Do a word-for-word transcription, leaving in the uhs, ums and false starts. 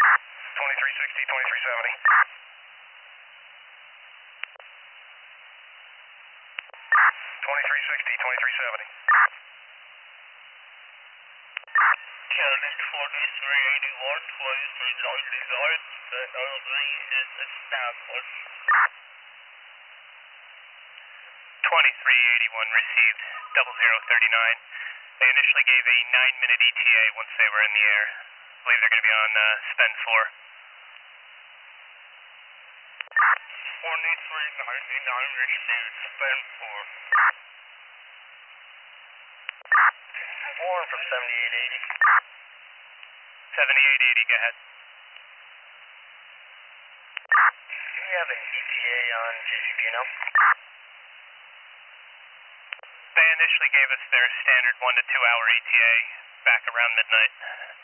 twenty-three sixty, twenty-three seventy. twenty-three sixty, twenty-three seventy. Challenge forty-three eighty-one, twenty-three ninety-nine, the L V is established. twenty-three eighty-one received, double zero thirty-nine. They initially gave a nine minute E T A once they were in the air. I believe they're going to be on uh, spend four. twenty-three ninety-nine received, spend four. Four from seventy-eight eighty. seventy-eight eighty, go ahead. Do we have an E T A on J C P now? They initially gave us their standard one to two hour E T A back around midnight.